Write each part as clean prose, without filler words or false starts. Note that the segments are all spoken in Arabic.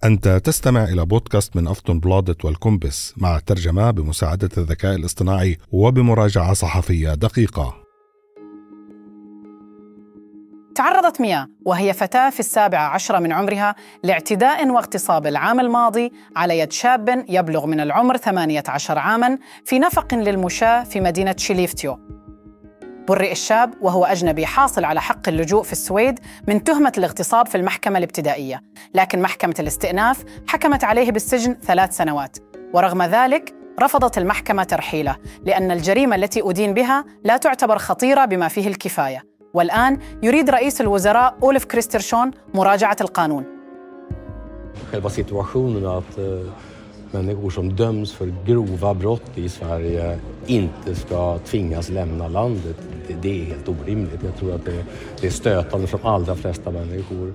أنت تستمع إلى بودكاست من أفطن بلادت والكومبس مع ترجمة بمساعدة الذكاء الاصطناعي وبمراجعة صحفية دقيقة. تعرضت ميا وهي فتاة في 17 من عمرها لاعتداء واغتصاب العام الماضي على يد شاب يبلغ من العمر 18 عاماً في نفق للمشاة في مدينة شيليفتيو. برئ الشاب وهو أجنبي حاصل على حق اللجوء في السويد من تهمة الاغتصاب في المحكمة الابتدائية، لكن محكمة الاستئناف حكمت عليه بالسجن 3 سنوات، ورغم ذلك رفضت المحكمة ترحيله لأن الجريمة التي أدين بها لا تعتبر خطيرة بما فيه الكفاية. والآن يريد رئيس الوزراء أولف كريسترسون مراجعة القانون. Själva situationen att människor som döms för grova brott i Sverige inte ska tvingas lämna landet, det är helt orimligt. Jag tror att det är stötande för de allra flesta människor.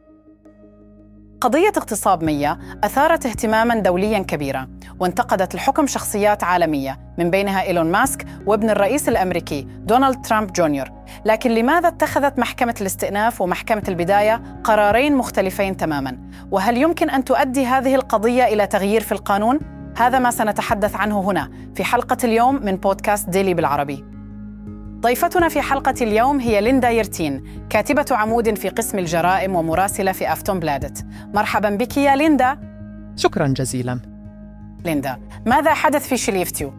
قضية اغتصاب ميا أثارت اهتماماً دولياً كبيراً، وانتقدت الحكم شخصيات عالمية من بينها إيلون ماسك وابن الرئيس الأمريكي دونالد ترامب جونيور. لكن لماذا اتخذت محكمة الاستئناف ومحكمة البداية قرارين مختلفين تماماً؟ وهل يمكن أن تؤدي هذه القضية إلى تغيير في القانون؟ هذا ما سنتحدث عنه هنا في حلقة اليوم من بودكاست ديلي بالعربي. ضيفتنا في حلقة اليوم هي ليندا يرتين، كاتبة عمود في قسم الجرائم ومراسلة في أفطن بلادت. مرحباً بك يا ليندا. شكراً جزيلاً. ليندا، ماذا حدث في شيليفتيو؟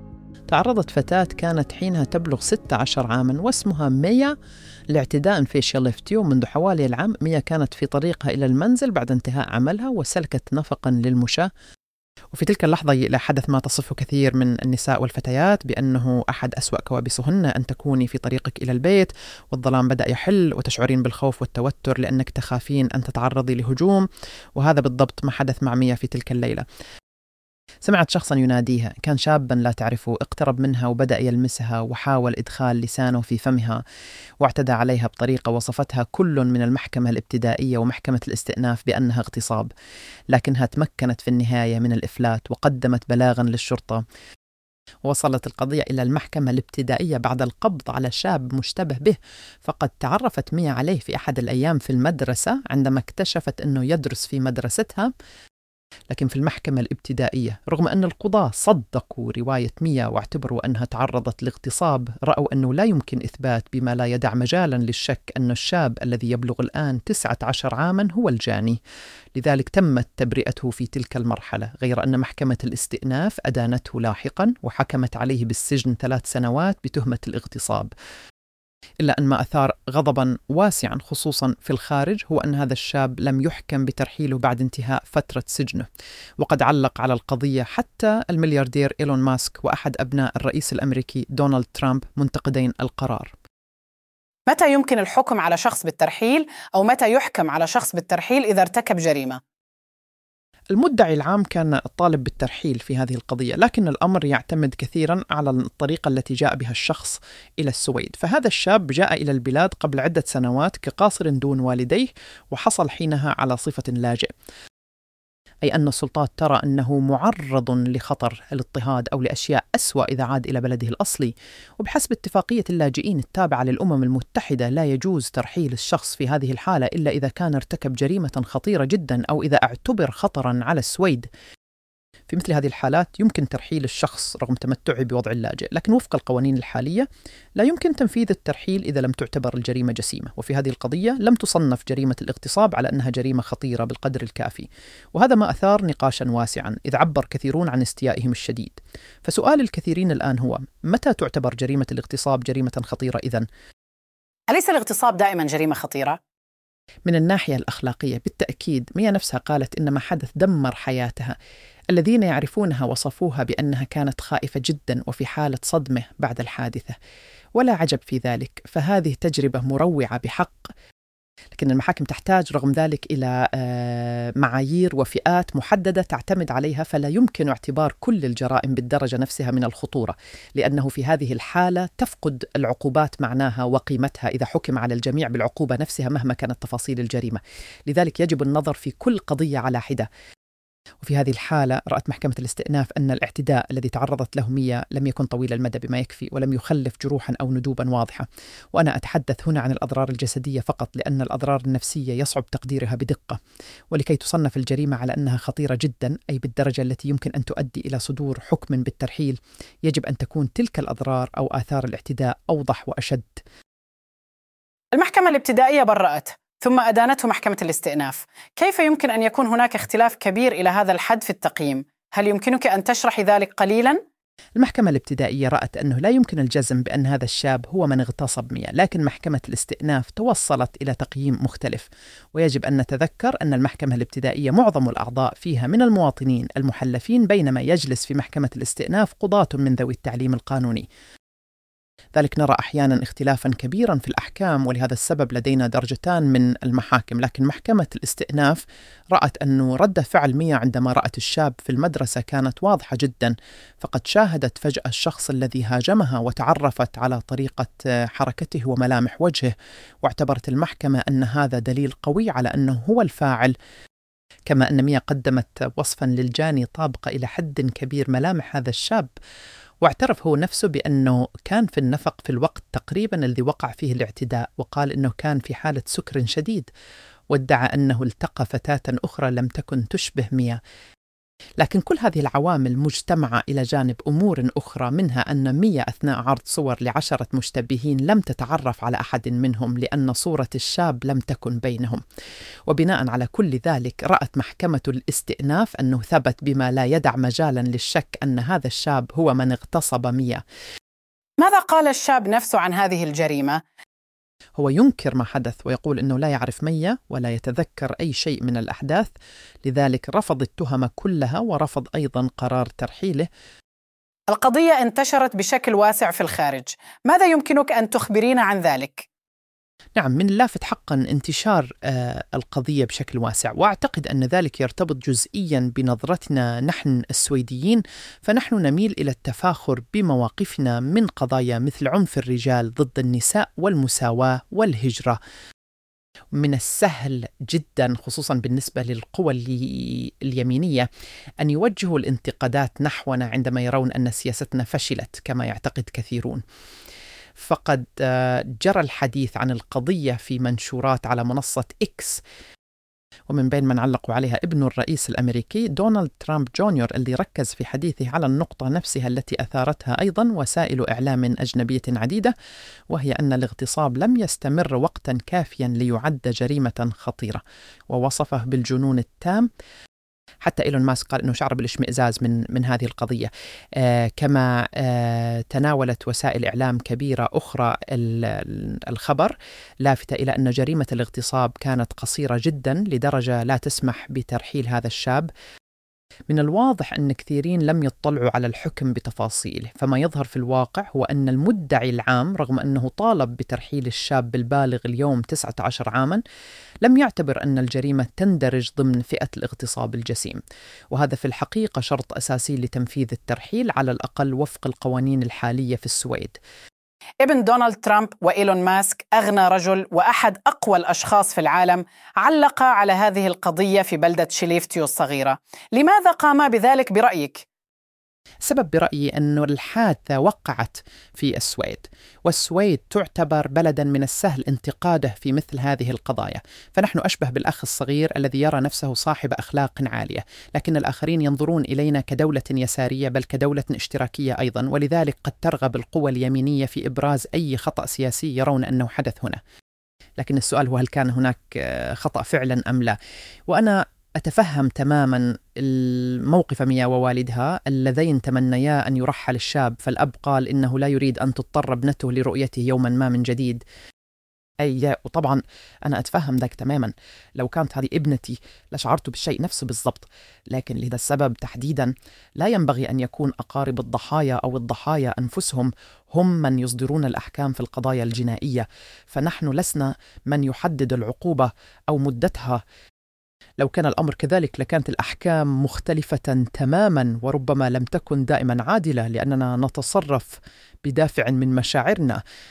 تعرضت فتاة كانت حينها تبلغ 16 عاماً واسمها ميا لاعتداء في شيليفتيو منذ حوالي العام. ميا كانت في طريقها إلى المنزل بعد انتهاء عملها وسلكت نفقاً للمشاة، وفي تلك اللحظة حدث ما تصفه كثير من النساء والفتيات بأنه أحد أسوأ كوابيسهن أن تكوني في طريقك إلى البيت والظلام بدأ يحل وتشعرين بالخوف والتوتر لأنك تخافين أن تتعرضي لهجوم، وهذا بالضبط ما حدث مع ميا في تلك الليلة. سمعت شخصاً يناديها، كان شاباً لا تعرفه، اقترب منها وبدأ يلمسها وحاول إدخال لسانه في فمها واعتدى عليها بطريقة وصفتها كل من المحكمة الابتدائية ومحكمة الاستئناف بأنها اغتصاب، لكنها تمكنت في النهاية من الإفلات وقدمت بلاغاً للشرطة. وصلت القضية إلى المحكمة الابتدائية بعد القبض على شاب مشتبه به، فقد تعرفت ميا عليه في أحد الأيام في المدرسة عندما اكتشفت أنه يدرس في مدرستها. لكن في المحكمة الابتدائية رغم أن القضاة صدقوا رواية ميا واعتبروا أنها تعرضت لاغتصاب، رأوا أنه لا يمكن إثبات بما لا يدع مجالا للشك أن الشاب الذي يبلغ الآن 19 عاما هو الجاني، لذلك تمت تبرئته في تلك المرحلة، غير أن محكمة الاستئناف أدانته لاحقا وحكمت عليه بالسجن 3 سنوات بتهمة الاغتصاب. إلا أن ما أثار غضباً واسعاً خصوصاً في الخارج هو أن هذا الشاب لم يحكم بترحيله بعد انتهاء فترة سجنه، وقد علق على القضية حتى الملياردير إيلون ماسك وأحد أبناء الرئيس الأمريكي دونالد ترامب منتقدين القرار. متى يمكن الحكم على شخص بالترحيل أو متى يحكم على شخص بالترحيل إذا ارتكب جريمة؟ المدعي العام كان الطالب بالترحيل في هذه القضية، لكن الأمر يعتمد كثيراً على الطريقة التي جاء بها الشخص إلى السويد. فهذا الشاب جاء إلى البلاد قبل عدة سنوات كقاصر دون والديه وحصل حينها على صفة لاجئ، أي أن السلطات ترى أنه معرض لخطر الاضطهاد أو لأشياء أسوأ إذا عاد إلى بلده الأصلي. وبحسب اتفاقية اللاجئين التابعة للأمم المتحدة لا يجوز ترحيل الشخص في هذه الحالة إلا إذا كان ارتكب جريمة خطيرة جدا أو إذا اعتبر خطرا على السويد. في مثل هذه الحالات يمكن ترحيل الشخص رغم تمتعه بوضع اللاجئ، لكن وفق القوانين الحالية لا يمكن تنفيذ الترحيل إذا لم تعتبر الجريمة جسيمة، وفي هذه القضية لم تصنف جريمة الاغتصاب على أنها جريمة خطيرة بالقدر الكافي، وهذا ما أثار نقاشا واسعا إذ عبر كثيرون عن استيائهم الشديد. فسؤال الكثيرين الآن هو متى تعتبر جريمة الاغتصاب جريمة خطيرة إذن؟ أليس الاغتصاب دائما جريمة خطيرة؟ من الناحية الأخلاقية بالتأكيد. ميا نفسها قالت إن ما حدث دمر حياتها. الذين يعرفونها وصفوها بأنها كانت خائفة جدا وفي حالة صدمة بعد الحادثة، ولا عجب في ذلك، فهذه تجربة مروعة بحق. لكن المحاكم تحتاج رغم ذلك إلى معايير وفئات محددة تعتمد عليها، فلا يمكن اعتبار كل الجرائم بالدرجة نفسها من الخطورة، لأنه في هذه الحالة تفقد العقوبات معناها وقيمتها إذا حكم على الجميع بالعقوبة نفسها مهما كانت تفاصيل الجريمة. لذلك يجب النظر في كل قضية على حدة. وفي هذه الحالة رأت محكمة الاستئناف أن الاعتداء الذي تعرضت له ميا لم يكن طويل المدى بما يكفي ولم يخلف جروحا أو ندوبا واضحة. وأنا أتحدث هنا عن الأضرار الجسدية فقط، لأن الأضرار النفسية يصعب تقديرها بدقة. ولكي تصنف الجريمة على أنها خطيرة جدا، أي بالدرجة التي يمكن أن تؤدي إلى صدور حكم بالترحيل، يجب أن تكون تلك الأضرار أو آثار الاعتداء أوضح وأشد. المحكمة الابتدائية برأت، ثم أدانته محكمة الاستئناف. كيف يمكن أن يكون هناك اختلاف كبير إلى هذا الحد في التقييم؟ هل يمكنك أن تشرحي ذلك قليلاً؟ المحكمة الابتدائية رأت أنه لا يمكن الجزم بأن هذا الشاب هو من اغتصب ميا، لكن محكمة الاستئناف توصلت إلى تقييم مختلف. ويجب أن نتذكر أن المحكمة الابتدائية معظم الأعضاء فيها من المواطنين المحلفين، بينما يجلس في محكمة الاستئناف قضاة من ذوي التعليم القانوني. ذلك نرى أحيانا اختلافا كبيرا في الأحكام، ولهذا السبب لدينا درجتان من المحاكم. لكن محكمة الاستئناف رأت أنه رد فعل ميا عندما رأت الشاب في المدرسة كانت واضحة جدا، فقد شاهدت فجأة الشخص الذي هاجمها وتعرفت على طريقة حركته وملامح وجهه، واعتبرت المحكمة أن هذا دليل قوي على أنه هو الفاعل. كما أن ميا قدمت وصفا للجاني طابقة إلى حد كبير ملامح هذا الشاب، واعترف هو نفسه بأنه كان في النفق في الوقت تقريبا الذي وقع فيه الاعتداء، وقال أنه كان في حالة سكر شديد، وادعى أنه التقى فتاة أخرى لم تكن تشبه ميا. لكن كل هذه العوامل مجتمعة إلى جانب أمور أخرى، منها أن ميا أثناء عرض صور ل10 مشتبهين لم تتعرف على أحد منهم لأن صورة الشاب لم تكن بينهم. وبناء على كل ذلك رأت محكمة الاستئناف أنه ثبت بما لا يدع مجالا للشك أن هذا الشاب هو من اغتصب ميا. ماذا قال الشاب نفسه عن هذه الجريمة؟ هو ينكر ما حدث ويقول أنه لا يعرف ميا ولا يتذكر أي شيء من الأحداث، لذلك رفض التهم كلها ورفض أيضا قرار ترحيله. القضية انتشرت بشكل واسع في الخارج، ماذا يمكنك أن تخبرينا عن ذلك؟ نعم، من اللافت حقا انتشار القضية بشكل واسع، وأعتقد أن ذلك يرتبط جزئيا بنظرتنا نحن السويديين، فنحن نميل إلى التفاخر بمواقفنا من قضايا مثل عنف الرجال ضد النساء والمساواة والهجرة. من السهل جدا خصوصا بالنسبة للقوى اليمينية أن يوجهوا الانتقادات نحونا عندما يرون أن سياستنا فشلت كما يعتقد كثيرون. فقد جرى الحديث عن القضية في منشورات على منصة إكس، ومن بين من علقوا عليها ابن الرئيس الأمريكي دونالد ترامب جونيور، اللي ركز في حديثه على النقطة نفسها التي أثارتها أيضا وسائل إعلام أجنبية عديدة، وهي أن الاغتصاب لم يستمر وقتا كافيا ليعد جريمة خطيرة، ووصفه بالجنون التام. حتى إيلون ماسك قال أنه شعر بالاشمئزاز من هذه القضية. كما تناولت وسائل إعلام كبيرة أخرى الخبر لافتة إلى أن جريمة الاغتصاب كانت قصيرة جدا لدرجة لا تسمح بترحيل هذا الشاب. من الواضح أن كثيرين لم يطلعوا على الحكم بتفاصيله، فما يظهر في الواقع هو أن المدعي العام رغم أنه طالب بترحيل الشاب البالغ اليوم 19 عاما لم يعتبر أن الجريمة تندرج ضمن فئة الاغتصاب الجسيم، وهذا في الحقيقة شرط أساسي لتنفيذ الترحيل على الأقل وفق القوانين الحالية في السويد. ابن دونالد ترامب وإيلون ماسك أغنى رجل وأحد أقوى الأشخاص في العالم علق على هذه القضية في بلدة شيليفتيو الصغيرة. لماذا قام بذلك برأيك؟ سبب برأيي أن الحادثة وقعت في السويد، والسويد تعتبر بلدا من السهل انتقاده في مثل هذه القضايا، فنحن أشبه بالأخ الصغير الذي يرى نفسه صاحب أخلاق عالية، لكن الآخرين ينظرون إلينا كدولة يسارية بل كدولة اشتراكية أيضا، ولذلك قد ترغب القوى اليمينية في إبراز أي خطأ سياسي يرون أنه حدث هنا. لكن السؤال هو هل كان هناك خطأ فعلا أم لا؟ وأنا أتفهم تماما الموقف ميا ووالدها اللذين تمنيا أن يرحل الشاب، فالأب قال إنه لا يريد أن تضطر ابنته لرؤيته يوما ما من جديد. وطبعا أنا أتفهم ذلك تماما، لو كانت هذه ابنتي لشعرت بالشيء نفسه بالضبط، لكن لهذا السبب تحديدا لا ينبغي أن يكون أقارب الضحايا أو الضحايا أنفسهم هم من يصدرون الأحكام في القضايا الجنائية، فنحن لسنا من يحدد العقوبة أو مدتها. لو كان الأمر كذلك لكانت الأحكام مختلفة تماما وربما لم تكن دائما عادلة، لأننا نتصرف بدافع من مشاعرنا.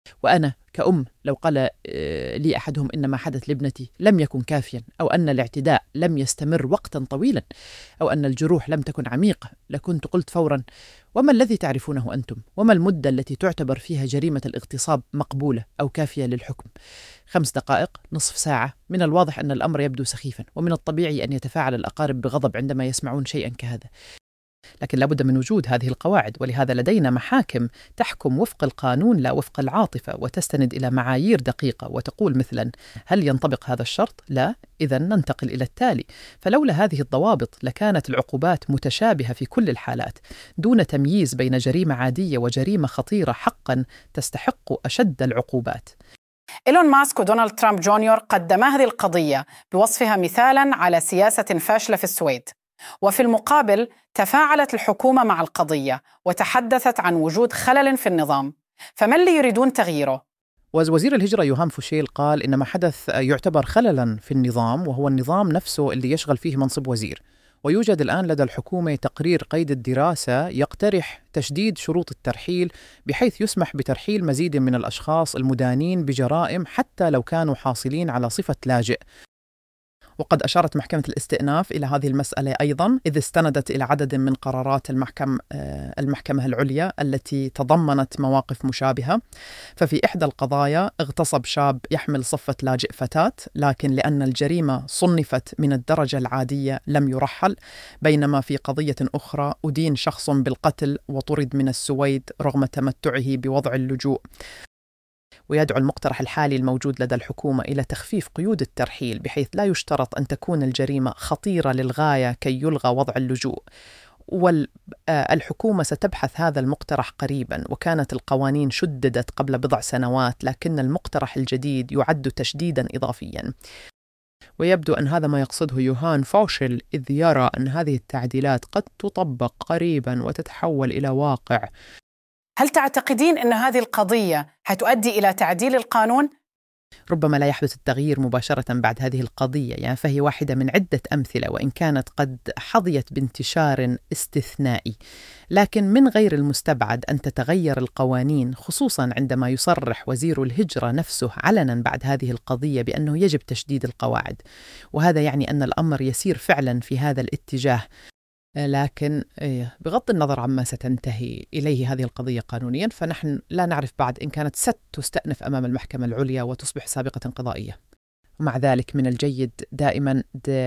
وأنا كأم لو قال لي أحدهم إن ما حدث لابنتي لم يكن كافيا، أو أن الاعتداء لم يستمر وقتا طويلا، أو أن الجروح لم تكن عميقة، لكنت قلت فورا: وما الذي تعرفونه أنتم؟ وما المدة التي تعتبر فيها جريمة الاغتصاب مقبولة أو كافية للحكم؟ 5 دقائق، نصف ساعة؟ من الواضح أن الأمر يبدو سخيفا، ومن الطبيعي أن يتفاعل الأقارب بغضب عندما يسمعون شيئا كهذا. لكن لابد من وجود هذه القواعد، ولهذا لدينا محاكم تحكم وفق القانون لا وفق العاطفة، وتستند إلى معايير دقيقة وتقول مثلا: هل ينطبق هذا الشرط؟ لا، إذن ننتقل إلى التالي. فلولا هذه الضوابط لكانت العقوبات متشابهة في كل الحالات، دون تمييز بين جريمة عادية وجريمة خطيرة حقا تستحق أشد العقوبات. إيلون ماسك ودونالد ترامب جونيور قدما هذه القضية بوصفها مثالا على سياسة فاشلة في السويد، وفي المقابل تفاعلت الحكومة مع القضية وتحدثت عن وجود خلل في النظام. فما اللي يريدون تغييره؟ وزير الهجرة يوهان فوشيل قال إن ما حدث يعتبر خللا في النظام، وهو النظام نفسه اللي يشغل فيه منصب وزير. ويوجد الآن لدى الحكومة تقرير قيد الدراسة يقترح تشديد شروط الترحيل بحيث يسمح بترحيل مزيد من الأشخاص المدانين بجرائم حتى لو كانوا حاصلين على صفة لاجئ. وقد أشارت محكمة الاستئناف إلى هذه المسألة أيضا، إذ استندت إلى عدد من قرارات المحكمة العليا التي تضمنت مواقف مشابهة. ففي إحدى القضايا اغتصب شاب يحمل صفة لاجئ فتاة، لكن لأن الجريمة صنفت من الدرجة العادية لم يرحل، بينما في قضية أخرى أدين شخص بالقتل وطرد من السويد رغم تمتعه بوضع اللجوء. ويدعو المقترح الحالي الموجود لدى الحكومة إلى تخفيف قيود الترحيل بحيث لا يشترط أن تكون الجريمة خطيرة للغاية كي يلغى وضع اللجوء. والحكومة ستبحث هذا المقترح قريبا، وكانت القوانين شددت قبل بضع سنوات، لكن المقترح الجديد يعد تشديدا إضافيا. ويبدو أن هذا ما يقصده يوهان فوشيل، إذ يرى أن هذه التعديلات قد تطبق قريبا وتتحول إلى واقع. هل تعتقدين أن هذه القضية هتؤدي إلى تعديل القانون؟ ربما لا يحدث التغيير مباشرة بعد هذه القضية، يعني فهي واحدة من عدة أمثلة، وإن كانت قد حظيت بانتشار استثنائي. لكن من غير المستبعد أن تتغير القوانين، خصوصا عندما يصرح وزير الهجرة نفسه علنا بعد هذه القضية بأنه يجب تشديد القواعد، وهذا يعني أن الأمر يسير فعلا في هذا الاتجاه. لكن بغض النظر عما ستنتهي إليه هذه القضية قانونيا، فنحن لا نعرف بعد إن كانت ستستأنف أمام المحكمة العليا وتصبح سابقة قضائية. ومع ذلك من الجيد دائما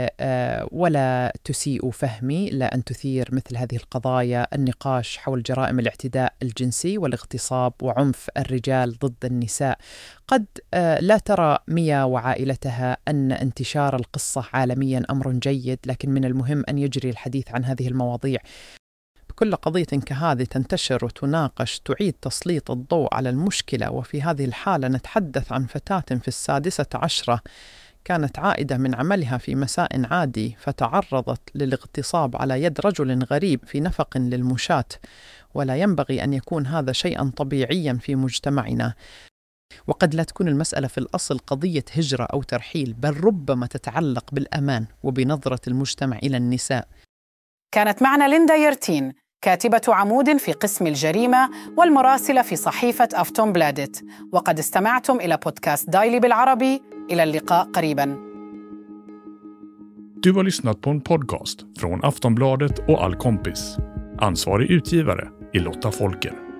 ولا تسيء فهمي لا أن تثير مثل هذه القضايا النقاش حول جرائم الاعتداء الجنسي والاغتصاب وعنف الرجال ضد النساء. قد لا ترى ميا وعائلتها أن انتشار القصة عالميا أمر جيد، لكن من المهم أن يجري الحديث عن هذه المواضيع. بكل قضية كهذه تنتشر وتناقش تعيد تسليط الضوء على المشكلة. وفي هذه الحالة نتحدث عن فتاة في 16 كانت عائدة من عملها في مساء عادي، فتعرضت للاغتصاب على يد رجل غريب في نفق للمشاة، ولا ينبغي أن يكون هذا شيئا طبيعيا في مجتمعنا. وقد لا تكون المسألة في الأصل قضية هجرة أو ترحيل، بل ربما تتعلق بالأمان وبنظرة المجتمع إلى النساء. كانت معنا ليندا يرتين، كاتبة عمود في قسم الجريمة والمراسلة في صحيفة أفتون بلادت. وقد استمعتم إلى بودكاست دايلي بالعربي. إلى اللقاء قريباً. Du har lyssnat på en podcast från Aftonbladet och All Kompis. Ansvarig utgivare är Lotta Folker.